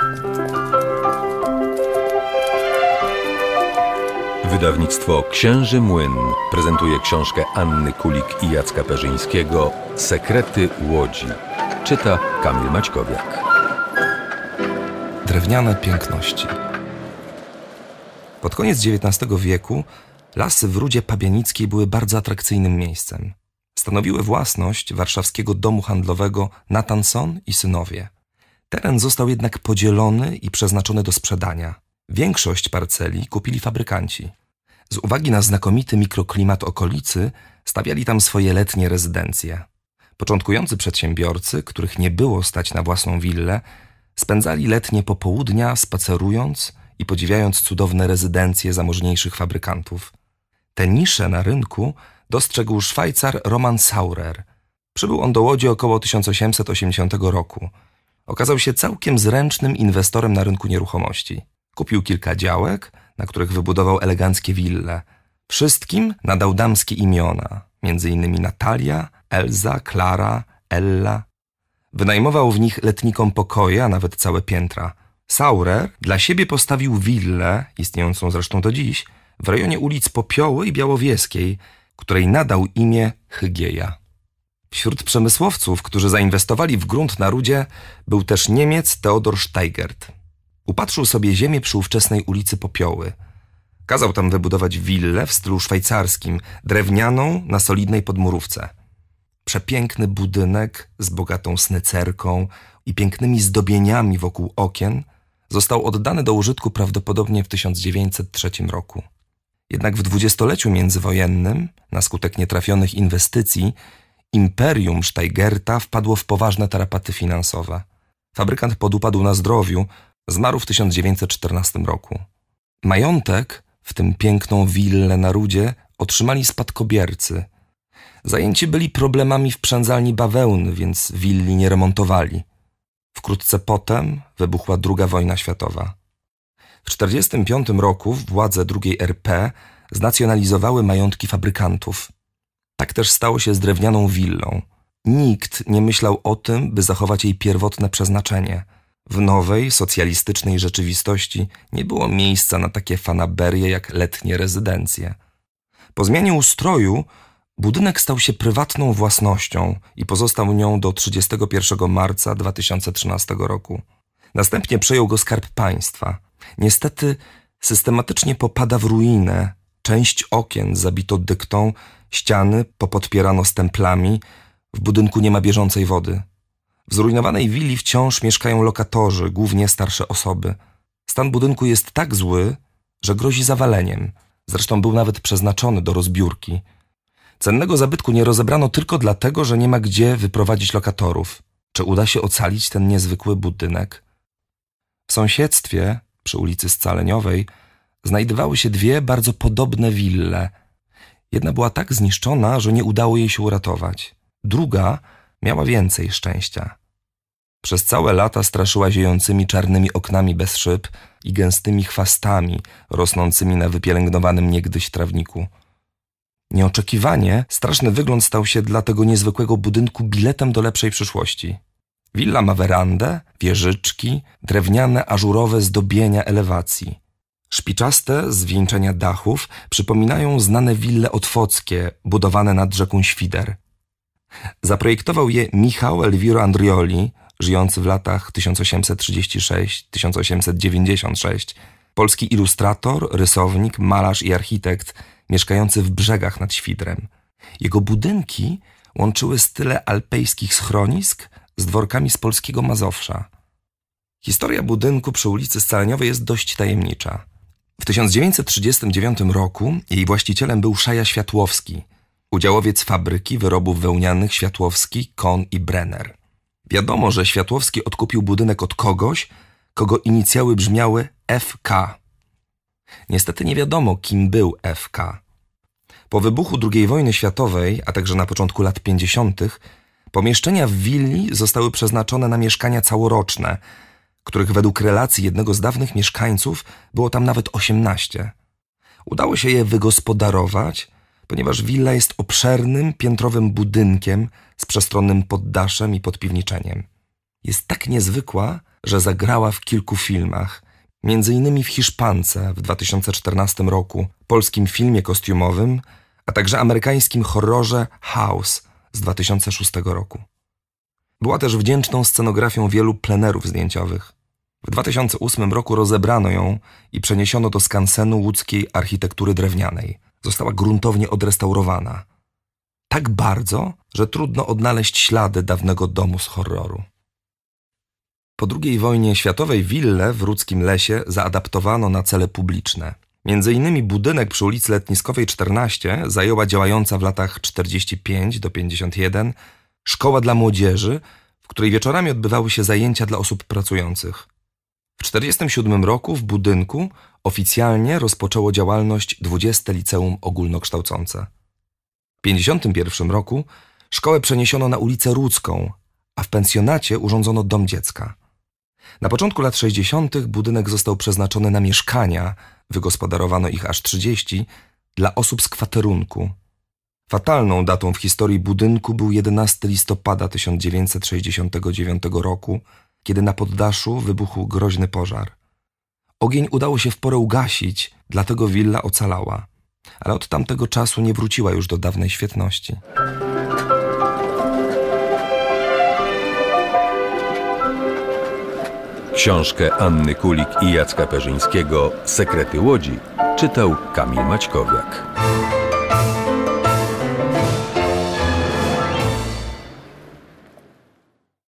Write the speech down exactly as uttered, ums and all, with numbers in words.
Wydawnictwo Księży Młyn prezentuje książkę Anny Kulik i Jacka Perzyńskiego Sekrety Łodzi. Czyta Kamil Maćkowiak. Drewniane piękności. Pod koniec dziewiętnastego wieku lasy w Rudzie Pabianickiej były bardzo atrakcyjnym miejscem. Stanowiły własność warszawskiego domu handlowego Natanson i synowie. Teren został jednak podzielony i przeznaczony do sprzedania. Większość parceli kupili fabrykanci. Z uwagi na znakomity mikroklimat okolicy stawiali tam swoje letnie rezydencje. Początkujący przedsiębiorcy, których nie było stać na własną willę, spędzali letnie popołudnia spacerując i podziwiając cudowne rezydencje zamożniejszych fabrykantów. Te nisze na rynku dostrzegł Szwajcar Roman Saurer. Przybył on do Łodzi około tysiąc osiemset osiemdziesiątego roku. Okazał się całkiem zręcznym inwestorem na rynku nieruchomości. Kupił kilka działek, na których wybudował eleganckie wille. Wszystkim nadał damskie imiona, między innymi Natalia, Elza, Klara, Ella. Wynajmował w nich letnikom pokoje, a nawet całe piętra. Saurer dla siebie postawił willę, istniejącą zresztą do dziś, w rejonie ulic Popioły i Białowieskiej, której nadał imię Hygieja. Wśród przemysłowców, którzy zainwestowali w grunt na Rudzie, był też Niemiec Theodor Steigert. Upatrzył sobie ziemię przy ówczesnej ulicy Popioły. Kazał tam wybudować willę w stylu szwajcarskim, drewnianą na solidnej podmurówce. Przepiękny budynek z bogatą snycerką i pięknymi zdobieniami wokół okien został oddany do użytku prawdopodobnie w tysiąc dziewięćset trzecim roku. Jednak w dwudziestoleciu międzywojennym, na skutek nietrafionych inwestycji, imperium Steigerta wpadło w poważne tarapaty finansowe. Fabrykant podupadł na zdrowiu, zmarł w tysiąc dziewięćset czternastym roku. Majątek, w tym piękną willę na Rudzie, otrzymali spadkobiercy. Zajęci byli problemami w przędzalni bawełny, więc willi nie remontowali. Wkrótce potem wybuchła druga wojna światowa. W tysiąc dziewięćset czterdziestym piątym roku władze drugiej R P znacjonalizowały majątki fabrykantów. Tak też stało się z drewnianą willą. Nikt nie myślał o tym, by zachować jej pierwotne przeznaczenie. W nowej, socjalistycznej rzeczywistości nie było miejsca na takie fanaberie jak letnie rezydencje. Po zmianie ustroju budynek stał się prywatną własnością i pozostał nią do trzydziestego pierwszego marca dwa tysiące trzynastego roku. Następnie przejął go Skarb Państwa. Niestety systematycznie popada w ruinę. Część okien zabito dyktą, ściany popodpierano stemplami, w budynku nie ma bieżącej wody. W zrujnowanej willi wciąż mieszkają lokatorzy, głównie starsze osoby. Stan budynku jest tak zły, że grozi zawaleniem. Zresztą był nawet przeznaczony do rozbiórki. Cennego zabytku nie rozebrano tylko dlatego, że nie ma gdzie wyprowadzić lokatorów. Czy uda się ocalić ten niezwykły budynek? W sąsiedztwie, przy ulicy Scaleniowej, znajdowały się dwie bardzo podobne wille. Jedna była tak zniszczona, że nie udało jej się uratować. Druga miała więcej szczęścia. Przez całe lata straszyła ziejącymi czarnymi oknami bez szyb i gęstymi chwastami rosnącymi na wypielęgnowanym niegdyś trawniku. Nieoczekiwanie straszny wygląd stał się dla tego niezwykłego budynku biletem do lepszej przyszłości. Willa ma werandę, wieżyczki, drewniane, ażurowe zdobienia elewacji. Szpiczaste zwieńczenia dachów przypominają znane wille otwockie, budowane nad rzeką Świder. Zaprojektował je Michał Elviro Andrioli, żyjący w latach tysiąc osiemset trzydziesty szósty do tysiąc osiemset dziewięćdziesiątego szóstego, polski ilustrator, rysownik, malarz i architekt, mieszkający w Brzegach nad Świdrem. Jego budynki łączyły style alpejskich schronisk z dworkami z polskiego Mazowsza. Historia budynku przy ulicy Scaleniowej jest dość tajemnicza. W tysiąc dziewięćset trzydziestym dziewiątym roku jej właścicielem był Szaja Światłowski, udziałowiec fabryki wyrobów wełnianych Światłowski, Kohn i Brenner. Wiadomo, że Światłowski odkupił budynek od kogoś, kogo inicjały brzmiały F K. Niestety nie wiadomo, kim był F K. Po wybuchu drugiej wojny światowej, a także na początku lat pięćdziesiątych, pomieszczenia w willi zostały przeznaczone na mieszkania całoroczne, których według relacji jednego z dawnych mieszkańców było tam nawet osiemnaście. Udało się je wygospodarować, ponieważ willa jest obszernym, piętrowym budynkiem z przestronnym poddaszem i podpiwniczeniem. Jest tak niezwykła, że zagrała w kilku filmach, między innymi w Hiszpance w dwa tysiące czternastym roku, polskim filmie kostiumowym, a także amerykańskim horrorze House z dwa tysiące szóstego roku. Była też wdzięczną scenografią wielu plenerów zdjęciowych. W dwa tysiące ósmym roku rozebrano ją i przeniesiono do skansenu łódzkiej architektury drewnianej. Została gruntownie odrestaurowana. Tak bardzo, że trudno odnaleźć ślady dawnego domu z horroru. Po drugiej wojnie światowej willę w Rudzkim Lesie zaadaptowano na cele publiczne. Między innymi budynek przy ulicy Letniskowej czternaście zajęła działająca w latach czterdziesty piąty do pięćdziesiątego pierwszego szkoła dla młodzieży, w której wieczorami odbywały się zajęcia dla osób pracujących. W tysiąc dziewięćset czterdziestym siódmym roku w budynku oficjalnie rozpoczęło działalność dwudzieste Liceum Ogólnokształcące. W tysiąc dziewięćset pięćdziesiątym pierwszym roku szkołę przeniesiono na ulicę Rudzką, a w pensjonacie urządzono dom dziecka. Na początku lat sześćdziesiątych budynek został przeznaczony na mieszkania, wygospodarowano ich aż trzydzieści, dla osób z kwaterunku. Fatalną datą w historii budynku był jedenastego listopada tysiąc dziewięćset sześćdziesiątego dziewiątego roku, kiedy na poddaszu wybuchł groźny pożar. Ogień udało się w porę ugasić, dlatego willa ocalała, ale od tamtego czasu nie wróciła już do dawnej świetności. Książkę Anny Kulik i Jacka Perzyńskiego „Sekrety Łodzi” czytał Kamil Maćkowiak.